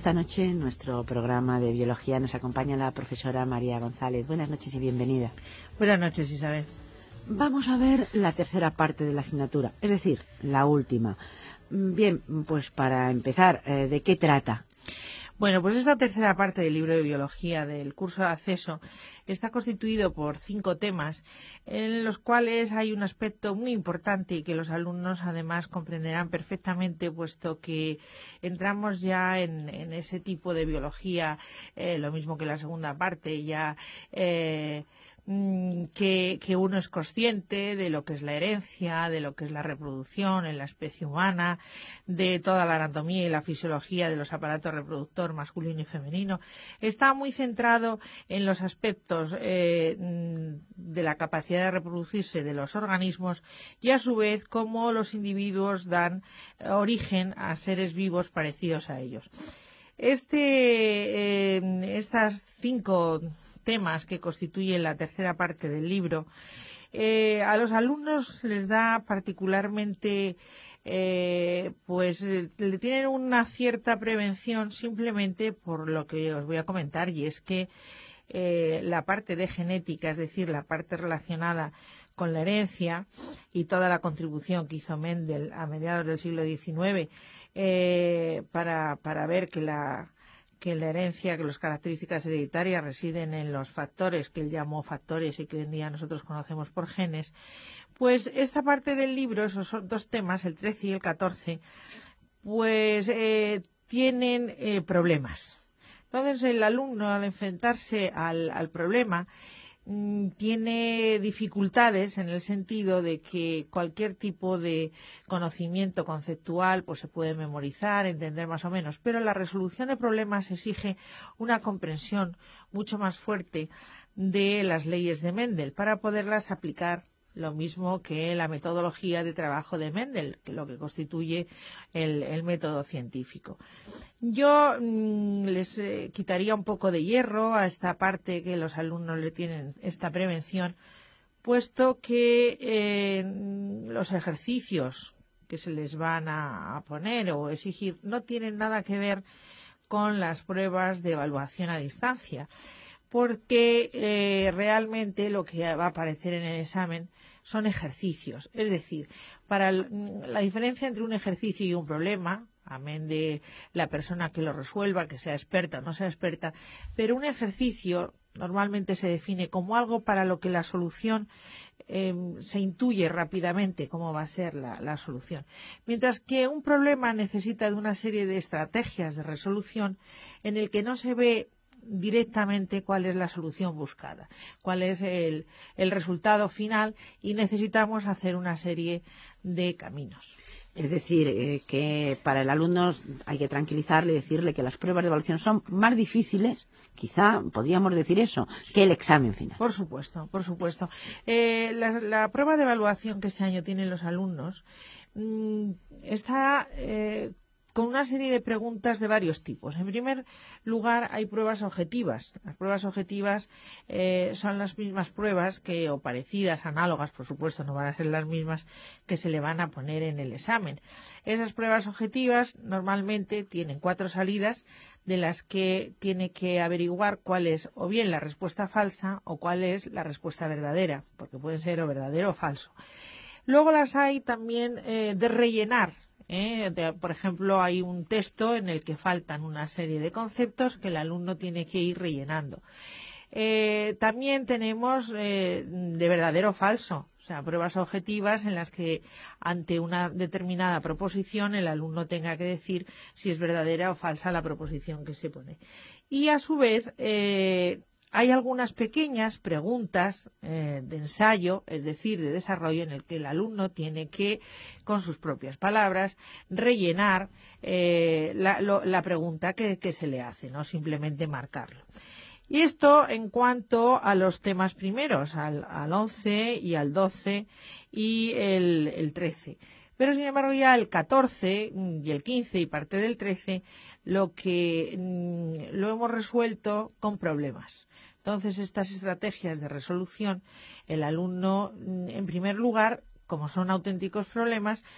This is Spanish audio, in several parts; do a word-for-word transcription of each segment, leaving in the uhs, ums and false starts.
esta noche en nuestro programa de biología nos acompaña la profesora María González. Buenas noches y bienvenida. Buenas noches, Isabel. Vamos a ver la tercera parte de la asignatura, es decir, la última. Bien, pues para empezar, ¿de qué trata? Bueno, pues esta tercera parte del libro de biología del curso de acceso está constituido por cinco temas en los cuales hay un aspecto muy importante y que los alumnos además comprenderán perfectamente, puesto que entramos ya en, en ese tipo de biología, eh, lo mismo que la segunda parte, ya eh, Que, que uno es consciente de lo que es la herencia, de lo que es la reproducción en la especie humana, de toda la anatomía y la fisiología de los aparatos reproductor masculino y femenino. Está muy centrado en los aspectos eh, de la capacidad de reproducirse de los organismos y a su vez cómo los individuos dan origen a seres vivos parecidos a ellos. Este, eh, estas cinco temas que constituyen la tercera parte del libro, eh, a los alumnos les da particularmente, eh, pues le tienen una cierta prevención simplemente por lo que os voy a comentar, y es que eh, la parte de genética, es decir, la parte relacionada con la herencia y toda la contribución que hizo Mendel a mediados del siglo diecinueve eh, para, para ver que la que la herencia, que las características hereditarias residen en los factores que él llamó factores y que hoy en día nosotros conocemos por genes, pues esta parte del libro, esos son dos temas, el trece y el catorce, pues eh, tienen eh, problemas. Entonces el alumno, al enfrentarse al, al problema, tiene dificultades en el sentido de que cualquier tipo de conocimiento conceptual pues se puede memorizar, entender más o menos, pero la resolución de problemas exige una comprensión mucho más fuerte de las leyes de Mendel para poderlas aplicar, lo mismo que la metodología de trabajo de Mendel, que lo que constituye el, el método científico. Yo mmm, les eh, quitaría un poco de hierro a esta parte que los alumnos le tienen esta prevención, puesto que eh, los ejercicios que se les van a, a poner o exigir no tienen nada que ver con las pruebas de evaluación a distancia, porque eh, realmente lo que va a aparecer en el examen son ejercicios. Es decir, para el, la diferencia entre un ejercicio y un problema, amén de la persona que lo resuelva, que sea experta o no sea experta, pero un ejercicio normalmente se define como algo para lo que la solución eh, se intuye rápidamente cómo va a ser la, la solución. Mientras que un problema necesita de una serie de estrategias de resolución en el que no se ve directamente cuál es la solución buscada, cuál es el, el resultado final, y necesitamos hacer una serie de caminos. Es decir, eh, que para el alumno hay que tranquilizarle y decirle que las pruebas de evaluación son más difíciles, quizá podríamos decir eso, que el examen final. Por supuesto, por supuesto. Eh, la, la prueba de evaluación que este año tienen los alumnos mmm, está eh, con una serie de preguntas de varios tipos. En primer lugar, hay pruebas objetivas. Las pruebas objetivas eh, son las mismas pruebas que, o parecidas, análogas, por supuesto, no van a ser las mismas que se le van a poner en el examen. Esas pruebas objetivas normalmente tienen cuatro salidas, de las que tiene que averiguar cuál es o bien la respuesta falsa o cuál es la respuesta verdadera, porque pueden ser o verdadero o falso. Luego las hay también eh, de rellenar. ¿Eh? De, por ejemplo, hay un texto en el que faltan una serie de conceptos que el alumno tiene que ir rellenando. Eh, también tenemos eh, de verdadero o falso, o sea, pruebas objetivas en las que ante una determinada proposición el alumno tenga que decir si es verdadera o falsa la proposición que se pone. Y a su vez eh, hay algunas pequeñas preguntas eh, de ensayo, es decir, de desarrollo, en el que el alumno tiene que, con sus propias palabras, rellenar eh, la, lo, la pregunta que, que se le hace, no simplemente marcarlo. Y esto en cuanto a los temas primeros, al, al once y al doce y el, el trece. Pero sin embargo ya el catorce y el quince y parte del trece lo que mmm, lo hemos resuelto con problemas. Entonces, estas estrategias de resolución, el alumno, en primer lugar, como son auténticos problemas,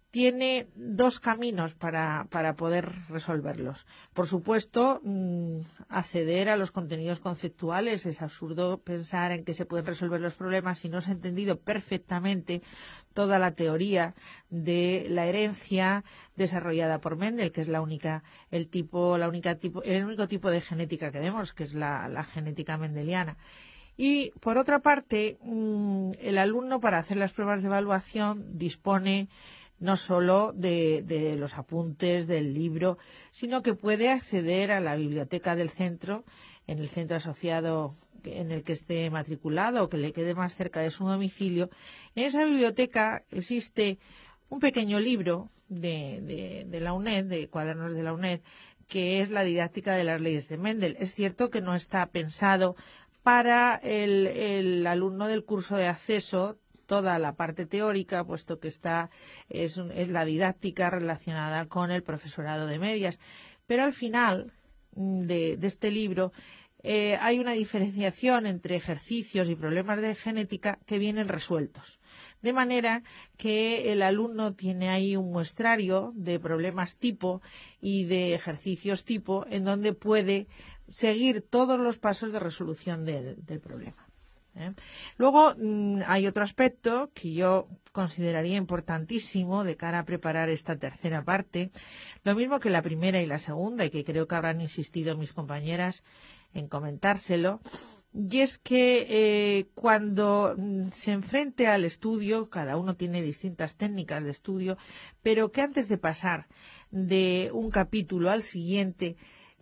tiene dos caminos para, para poder resolverlos. Por supuesto, mmm, acceder a los contenidos conceptuales. Es absurdo pensar en que se pueden resolver los problemas si no se ha entendido perfectamente toda la teoría de la herencia desarrollada por Mendel, que es la única, el tipo, la única tipo, el único tipo de genética que vemos, que es la, la genética mendeliana. Y, por otra parte, mmm, el alumno, para hacer las pruebas de evaluación, dispone no solo de, de los apuntes del libro, sino que puede acceder a la biblioteca del centro, en el centro asociado en el que esté matriculado o que le quede más cerca de su domicilio. En esa biblioteca existe un pequeño libro de, de, de la UNED, de cuadernos de la UNED, que es la didáctica de las leyes de Mendel. Es cierto que no está pensado para el, el alumno del curso de acceso toda la parte teórica, puesto que está es, un, es la didáctica relacionada con el profesorado de medias. Pero al final de, de este libro eh, hay una diferenciación entre ejercicios y problemas de genética que vienen resueltos. De manera que el alumno tiene ahí un muestrario de problemas tipo y de ejercicios tipo en donde puede seguir todos los pasos de resolución del, del problema. ¿Eh? Luego mmm, hay otro aspecto que yo consideraría importantísimo de cara a preparar esta tercera parte, lo mismo que la primera y la segunda, y que creo que habrán insistido mis compañeras en comentárselo, y es que eh, cuando mmm, se enfrente al estudio, cada uno tiene distintas técnicas de estudio, pero que antes de pasar de un capítulo al siguiente,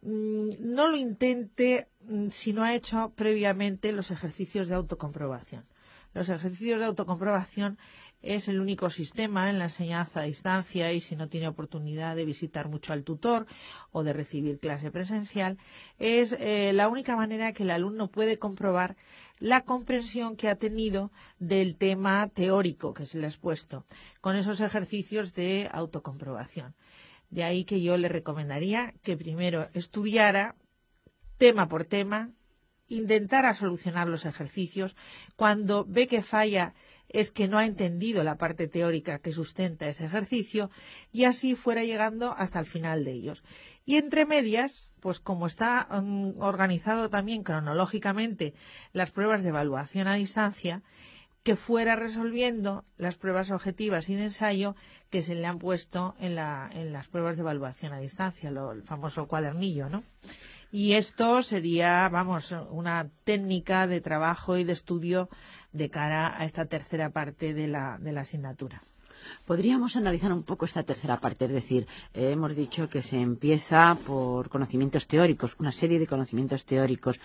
no lo intente si no ha hecho previamente los ejercicios de autocomprobación. Los ejercicios de autocomprobación es el único sistema en la enseñanza a distancia, y si no tiene oportunidad de visitar mucho al tutor o de recibir clase presencial, es eh, la única manera que el alumno puede comprobar la comprensión que ha tenido del tema teórico que se le ha expuesto, con esos ejercicios de autocomprobación. De ahí que yo le recomendaría que primero estudiara tema por tema, intentara solucionar los ejercicios. Cuando ve que falla es que no ha entendido la parte teórica que sustenta ese ejercicio, y así fuera llegando hasta el final de ellos. Y entre medias, pues como está um, organizado también cronológicamente las pruebas de evaluación a distancia, que fuera resolviendo las pruebas objetivas y de ensayo que se le han puesto en, la, en las pruebas de evaluación a distancia, lo, el famoso cuadernillo, ¿no? Y esto sería, vamos, una técnica de trabajo y de estudio de cara a esta tercera parte de la, de la asignatura. Podríamos analizar un poco esta tercera parte, es decir, eh, hemos dicho que se empieza por conocimientos teóricos, una serie de conocimientos teóricos.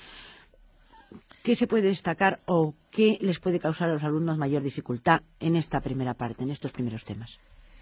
¿Qué se puede destacar o qué les puede causar a los alumnos mayor dificultad en esta primera parte, en estos primeros temas?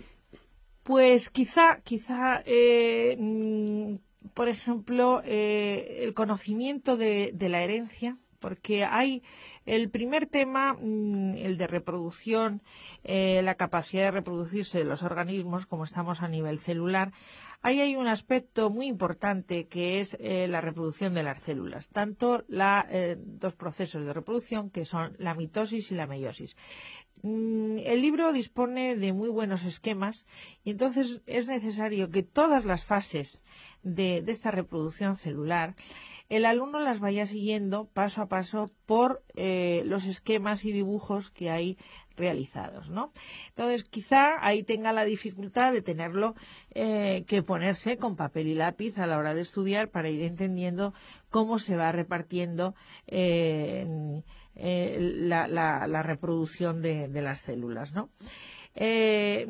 Pues quizá, quizá, eh, por ejemplo, eh, el conocimiento de, de la herencia, porque hay el primer tema, el de reproducción, eh, la capacidad de reproducirse de los organismos, como estamos a nivel celular. Ahí hay un aspecto muy importante que es eh, la reproducción de las células, tanto la, eh, dos procesos de reproducción que son la mitosis y la meiosis. Mm, el libro dispone de muy buenos esquemas y entonces es necesario que todas las fases de, de esta reproducción celular el alumno las vaya siguiendo paso a paso por eh, los esquemas y dibujos que hay realizados, ¿no? Entonces, quizá ahí tenga la dificultad de tenerlo eh, que ponerse con papel y lápiz a la hora de estudiar para ir entendiendo cómo se va repartiendo eh, eh, la, la, la reproducción de, de las células, ¿no? Eh,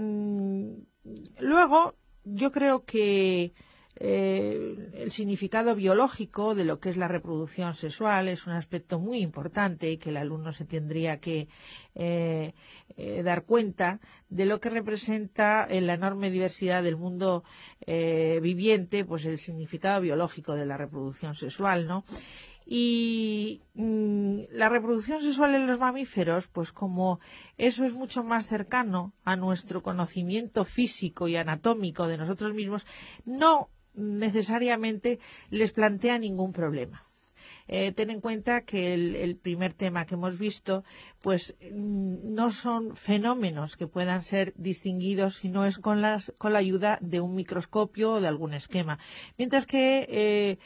luego, yo creo que Eh, el significado biológico de lo que es la reproducción sexual es un aspecto muy importante y que el alumno se tendría que eh, eh, dar cuenta de lo que representa en la enorme diversidad del mundo eh, viviente, pues el significado biológico de la reproducción sexual, ¿no? Y mmm, la reproducción sexual en los mamíferos, pues como eso es mucho más cercano a nuestro conocimiento físico y anatómico de nosotros mismos, no necesariamente les plantea ningún problema. Eh, ten en cuenta que el, el primer tema que hemos visto, pues no son fenómenos que puedan ser distinguidos si no es con, las, con la ayuda de un microscopio o de algún esquema. Mientras que eh,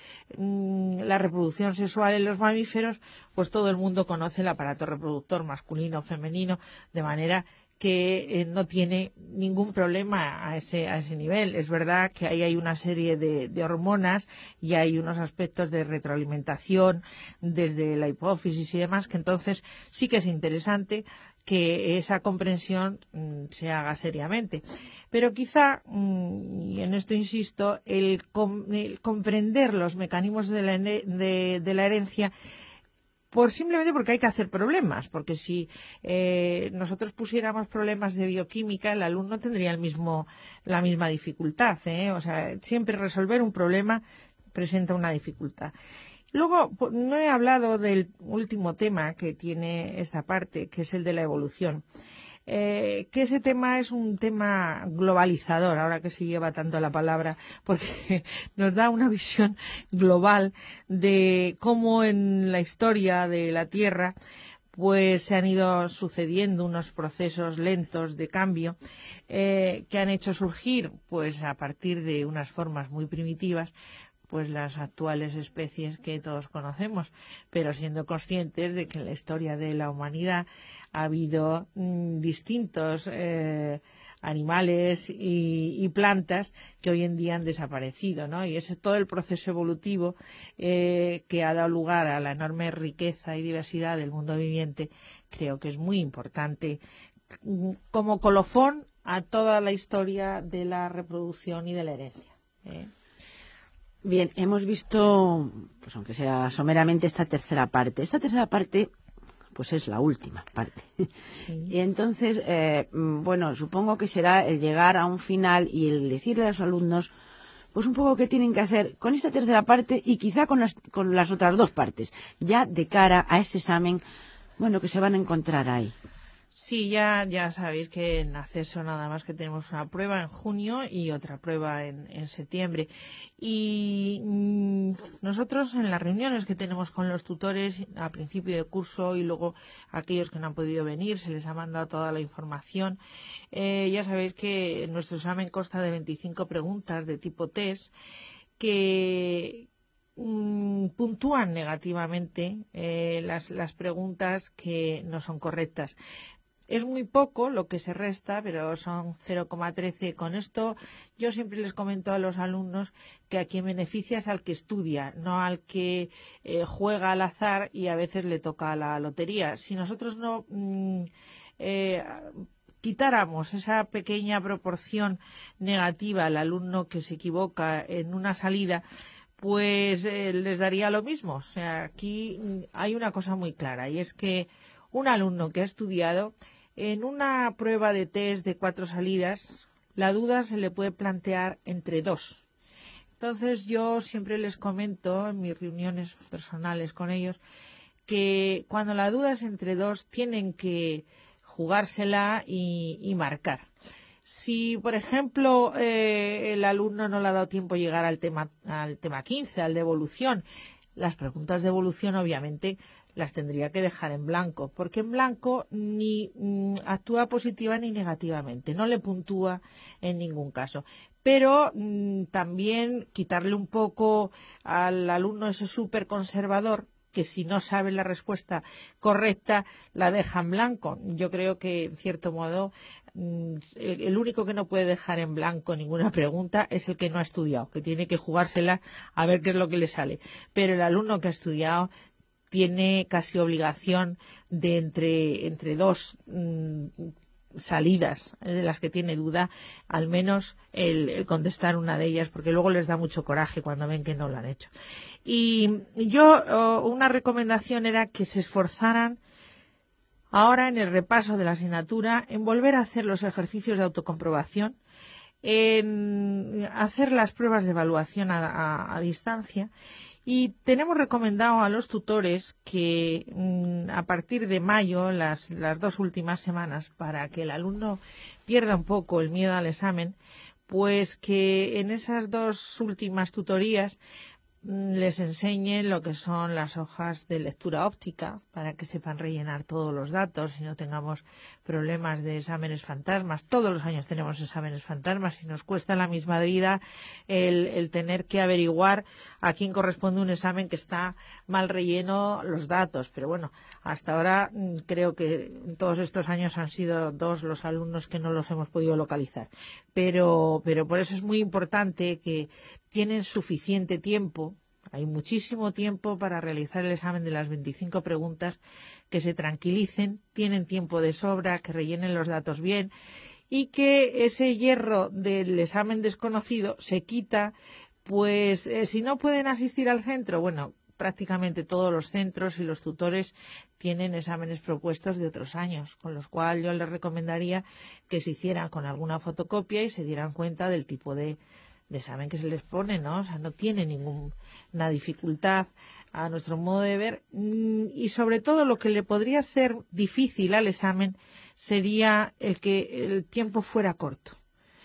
la reproducción sexual en los mamíferos, pues todo el mundo conoce el aparato reproductor masculino o femenino, de manera que eh, no tiene ningún problema a ese, a ese nivel. Es verdad que ahí hay una serie de, de hormonas y hay unos aspectos de retroalimentación desde la hipófisis y demás, que entonces sí que es interesante que esa comprensión mmm, se haga seriamente. Pero quizá, mmm, y en esto insisto, el, com el comprender los mecanismos de la, de, de la herencia, por simplemente porque hay que hacer problemas, porque si eh, nosotros pusiéramos problemas de bioquímica, el alumno tendría el mismo, la misma dificultad, ¿eh? O sea, siempre resolver un problema presenta una dificultad. Luego, no he hablado del último tema que tiene esta parte, que es el de la evolución. Eh, que ese tema es un tema globalizador, ahora que se lleva tanto la palabra, porque nos da una visión global de cómo en la historia de la Tierra pues se han ido sucediendo unos procesos lentos de cambio eh, que han hecho surgir pues a partir de unas formas muy primitivas pues las actuales especies que todos conocemos, pero siendo conscientes de que en la historia de la humanidad ha habido mmm, distintos eh, animales y, y plantas que hoy en día han desaparecido, ¿no? Y ese todo el proceso evolutivo eh, que ha dado lugar a la enorme riqueza y diversidad del mundo viviente, creo que es muy importante como colofón a toda la historia de la reproducción y de la herencia, ¿eh? Bien, hemos visto, pues aunque sea someramente, esta tercera parte. Esta tercera parte, pues es la última parte. Sí. Y entonces, eh, bueno, supongo que será el llegar a un final y el decirle a los alumnos, pues un poco qué tienen que hacer con esta tercera parte y quizá con las, con las otras dos partes, ya de cara a ese examen, bueno, que se van a encontrar ahí. Sí, ya, ya sabéis que en acceso nada más que tenemos una prueba en junio y otra prueba en, en septiembre. Y mmm, nosotros en las reuniones que tenemos con los tutores a principio de curso y luego aquellos que no han podido venir, se les ha mandado toda la información. Eh, ya sabéis que nuestro examen consta de veinticinco preguntas de tipo test que mmm, puntúan negativamente eh, las, las preguntas que no son correctas. Es muy poco lo que se resta, pero son cero coma trece. Con esto yo siempre les comento a los alumnos que a quien beneficia es al que estudia, no al que eh, juega al azar y a veces le toca la lotería. Si nosotros no mmm, eh, quitáramos esa pequeña proporción negativa al alumno que se equivoca en una salida, pues eh, les daría lo mismo. O sea, aquí hay una cosa muy clara y es que un alumno que ha estudiado en una prueba de test de cuatro salidas, la duda se le puede plantear entre dos. Entonces yo siempre les comento en mis reuniones personales con ellos que cuando la duda es entre dos tienen que jugársela y, y marcar. Si, por ejemplo, eh, el alumno no le ha dado tiempo a llegar al tema, al tema quince, al de evolución, las preguntas de evolución obviamente las tendría que dejar en blanco, porque en blanco ni mm, actúa positiva ni negativamente, no le puntúa en ningún caso. Pero mmm, también quitarle un poco al alumno ese súper conservador, que si no sabe la respuesta correcta la deja en blanco. Yo creo que, en cierto modo, mmm, el, el único que no puede dejar en blanco ninguna pregunta es el que no ha estudiado, que tiene que jugársela a ver qué es lo que le sale. Pero el alumno que ha estudiado tiene casi obligación de entre, entre dos mmm, salidas de las que tiene duda, al menos el, el contestar una de ellas, porque luego les da mucho coraje cuando ven que no lo han hecho. Y yo, oh, una recomendación era que se esforzaran ahora en el repaso de la asignatura en volver a hacer los ejercicios de autocomprobación, en hacer las pruebas de evaluación a, a, a distancia. Y tenemos recomendado a los tutores que mmm, a partir de mayo, las, las dos últimas semanas, para que el alumno pierda un poco el miedo al examen, pues que en esas dos últimas tutorías les enseñe lo que son las hojas de lectura óptica para que sepan rellenar todos los datos y no tengamos problemas de exámenes fantasmas. Todos los años tenemos exámenes fantasmas y nos cuesta la misma vida el, el tener que averiguar a quién corresponde un examen que está mal relleno los datos. Pero bueno, hasta ahora creo que en todos estos años han sido dos los alumnos que no los hemos podido localizar. Pero, pero por eso es muy importante que tienen suficiente tiempo, hay muchísimo tiempo para realizar el examen de las veinticinco preguntas, que se tranquilicen, tienen tiempo de sobra, que rellenen los datos bien y que ese hierro del examen desconocido se quita, pues eh, si no pueden asistir al centro, bueno, prácticamente todos los centros y los tutores tienen exámenes propuestos de otros años, con los cuales yo les recomendaría que se hicieran con alguna fotocopia y se dieran cuenta del tipo de de examen que se les pone, ¿no? O sea, no tiene ninguna dificultad a nuestro modo de ver, y sobre todo lo que le podría hacer difícil al examen sería el que el tiempo fuera corto.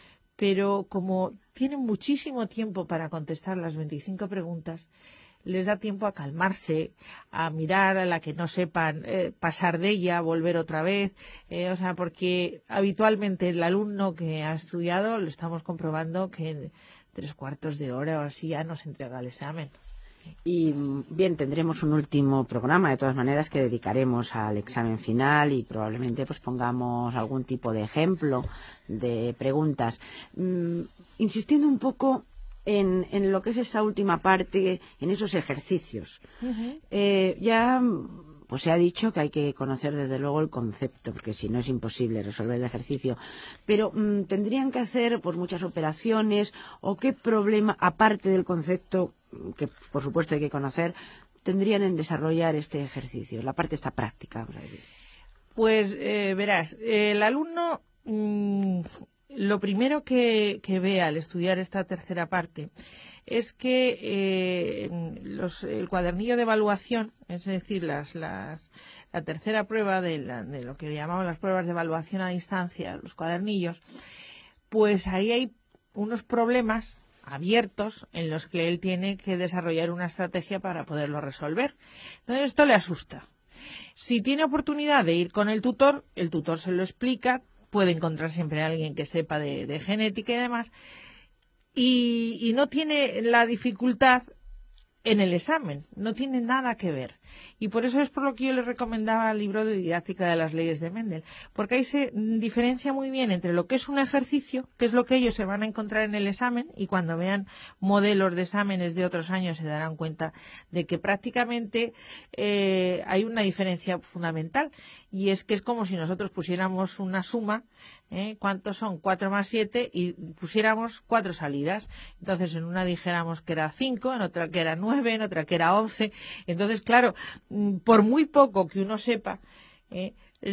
Pero como tienen muchísimo tiempo para contestar las veinticinco preguntas, les da tiempo a calmarse, a mirar a la que no sepan, eh, pasar de ella, volver otra vez, eh, o sea, porque habitualmente el alumno que ha estudiado lo estamos comprobando que en tres cuartos de hora o así ya nos entrega el examen. Y bien, tendremos un último programa, de todas maneras, que dedicaremos al examen final y probablemente pues pongamos algún tipo de ejemplo de preguntas. Mm, insistiendo un poco en, en lo que es esa última parte, en esos ejercicios. Uh-huh. Eh, ya pues se ha dicho que hay que conocer desde luego el concepto, porque si no es imposible resolver el ejercicio. Pero mmm, tendrían que hacer pues muchas operaciones, o qué problema, aparte del concepto, que por supuesto hay que conocer, tendrían en desarrollar este ejercicio, la parte esta práctica. Vamos a decir. Pues eh, verás, el alumno mmm, lo primero que, que ve al estudiar esta tercera parte es que eh, los, el cuadernillo de evaluación, es decir, las, las, la tercera prueba de, la, de lo que llamaban las pruebas de evaluación a distancia, los cuadernillos, pues ahí hay unos problemas abiertos en los que él tiene que desarrollar una estrategia para poderlo resolver. Entonces esto le asusta. Si tiene oportunidad de ir con el tutor, el tutor se lo explica, puede encontrar siempre a alguien que sepa de, de genética y demás, y, y no tiene la dificultad en el examen, no tiene nada que ver. Y por eso es por lo que yo les recomendaba el libro de didáctica de las leyes de Mendel, porque ahí se diferencia muy bien entre lo que es un ejercicio, que es lo que ellos se van a encontrar en el examen, y cuando vean modelos de exámenes de otros años se darán cuenta de que prácticamente eh, hay una diferencia fundamental, y es que es como si nosotros pusiéramos una suma, ¿eh? ¿Cuántos son? cuatro más siete, y pusiéramos cuatro salidas. Entonces en una dijéramos que era cinco, en otra que era nueve, en otra que era once. Entonces, claro, por muy poco que uno sepa, ¿eh?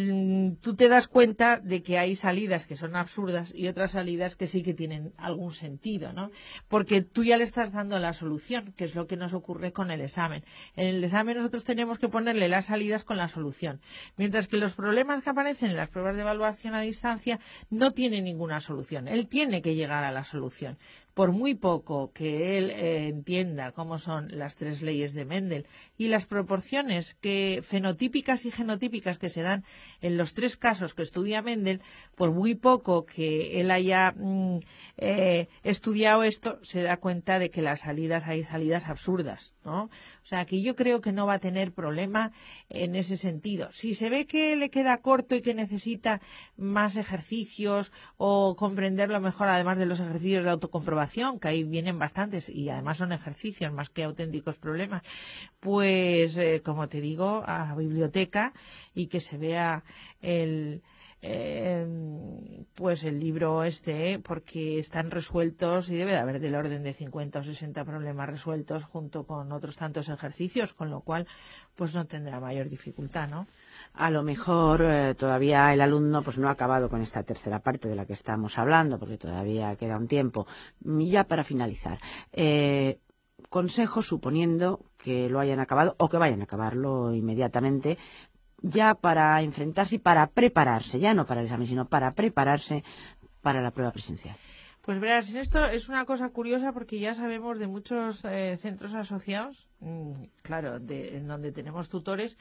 tú te das cuenta de que hay salidas que son absurdas y otras salidas que sí que tienen algún sentido, ¿no? Porque tú ya le estás dando la solución, que es lo que nos ocurre con el examen. En el examen nosotros tenemos que ponerle las salidas con la solución, mientras que los problemas que aparecen en las pruebas de evaluación a distancia no tienen ninguna solución. Él tiene que llegar a la solución. Por muy poco que él eh, entienda cómo son las tres leyes de Mendel y las proporciones que fenotípicas y genotípicas que se dan en los tres casos que estudia Mendel, por muy poco que él haya mm, eh, estudiado esto, se da cuenta de que las salidas hay salidas absurdas, ¿no? O sea, que yo creo que no va a tener problema en ese sentido. Si se ve que le queda corto y que necesita más ejercicios o comprenderlo mejor, además de los ejercicios de autocomprobación, que ahí vienen bastantes y además son ejercicios más que auténticos problemas, pues, eh, como te digo, a biblioteca y que se vea el... Eh, pues el libro este, ¿eh? Porque están resueltos y debe de haber del orden de cincuenta o sesenta problemas resueltos junto con otros tantos ejercicios, con lo cual pues no tendrá mayor dificultad, ¿no? A lo mejor eh, todavía el alumno pues no ha acabado con esta tercera parte de la que estamos hablando, porque todavía queda un tiempo. Y ya para finalizar, eh, consejos, suponiendo que lo hayan acabado o que vayan a acabarlo inmediatamente, ya para enfrentarse y para prepararse, ya no para el examen, sino para prepararse para la prueba presencial. Pues verás, en esto es una cosa curiosa porque ya sabemos de muchos eh, centros asociados, mmm, claro, de, en donde tenemos tutores,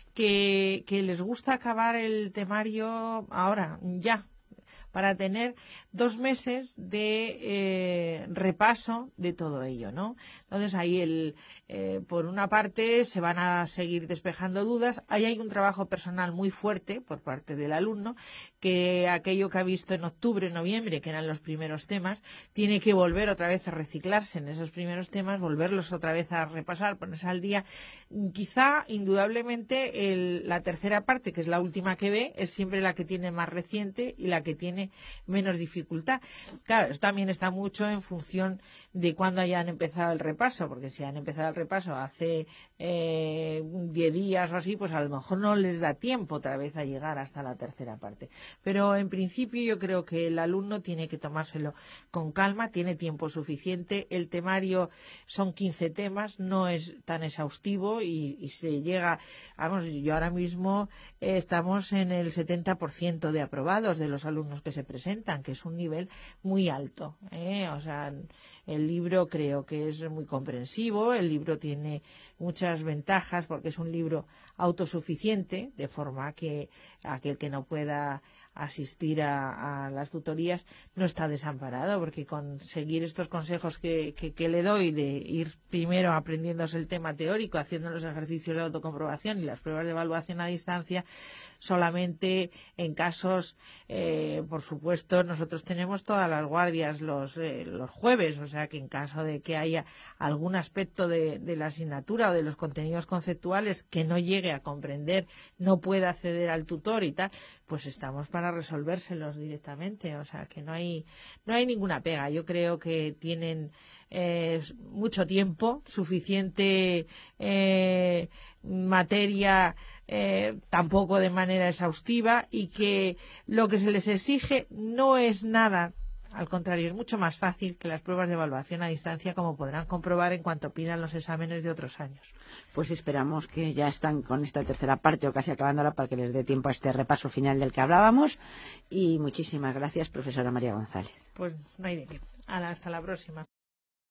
que, que les gusta acabar el temario ahora, ya, para tener dos meses de eh, repaso de todo ello, ¿no? Entonces ahí, el, eh, por una parte, se van a seguir despejando dudas. Ahí hay un trabajo personal muy fuerte por parte del alumno, que aquello que ha visto en octubre, noviembre, que eran los primeros temas, tiene que volver otra vez a reciclarse en esos primeros temas, volverlos otra vez a repasar, ponerse al día. Quizá, indudablemente, el, la tercera parte, que es la última que ve, es siempre la que tiene más reciente y la que tiene menos dificultad. Claro, eso también está mucho en función de cuándo hayan empezado el repaso, porque si han empezado el repaso hace eh, diez días o así, pues a lo mejor no les da tiempo otra vez a llegar hasta la tercera parte. Pero en principio yo creo que el alumno tiene que tomárselo con calma, tiene tiempo suficiente. El temario son quince temas, no es tan exhaustivo y, y se llega, vamos, yo ahora mismo eh, estamos en el setenta por ciento de aprobados de los alumnos que se presentan, que es un nivel muy alto, ¿eh? O sea, el libro creo que es muy comprensivo, el libro tiene muchas ventajas porque es un libro autosuficiente, de forma que aquel que no pueda asistir a, a las tutorías no está desamparado, porque con seguir estos consejos que, que, que le doy de ir primero aprendiéndose el tema teórico, haciendo los ejercicios de autocomprobación y las pruebas de evaluación a distancia, solamente en casos, eh, por supuesto, nosotros tenemos todas las guardias los, eh, los jueves, o sea que en caso de que haya algún aspecto de, de la asignatura o de los contenidos conceptuales que no llegue a comprender, no pueda acceder al tutor y tal, pues estamos para resolvérselos directamente, o sea que no hay, no hay ninguna pega. Yo creo que tienen eh, mucho tiempo, suficiente eh, materia, eh, tampoco de manera exhaustiva, y que lo que se les exige no es nada, al contrario, es mucho más fácil que las pruebas de evaluación a distancia, como podrán comprobar en cuanto pidan los exámenes de otros años. Pues esperamos que ya están con esta tercera parte o casi acabándola para que les dé tiempo a este repaso final del que hablábamos. Y muchísimas gracias, profesora María González. Pues no hay de qué. Hasta la próxima.